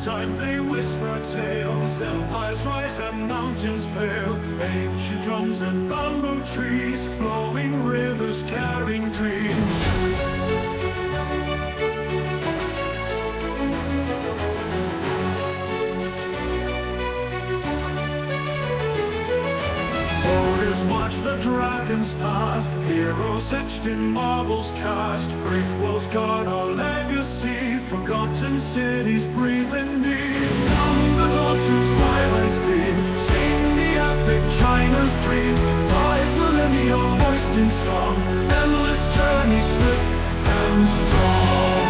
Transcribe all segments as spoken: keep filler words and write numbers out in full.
Time they whisper tales, empires rise and mountains pale. Ancient drums and bamboo trees, flowing rivers carrying dreams. Warriors march the dragon's path, heroes etched in marbles cast. Great walls guard our legacy, forgotten cities breathing deep. From the dawn to twilight's gleam, sing the epic China's dream. Five millennia voiced in song, endless journey swift and strong.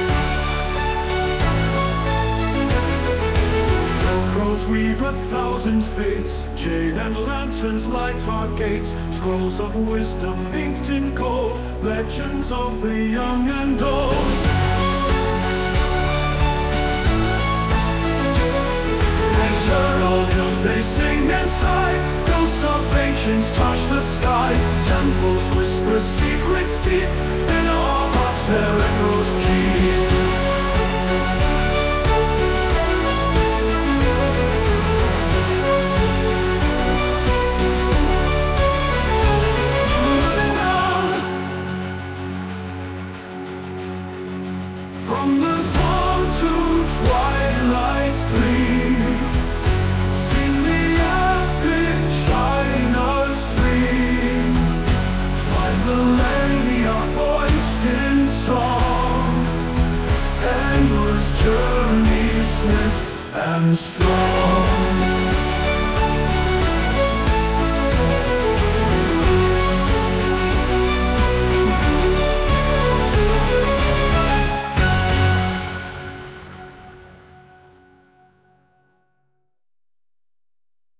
Crows weave a thousand fates, jade and lanterns light our gates. Scrolls of wisdom inked in gold, legends of the young and old. Eternal hills they sing and sigh, ghosts of ancients touch the sky. Temples whisper secrets deep, in our hearts their echoes keep. From the dawn to twilight's gleam, sing the epic China's dream. Five millennia voiced in song, endless journey swift and strong.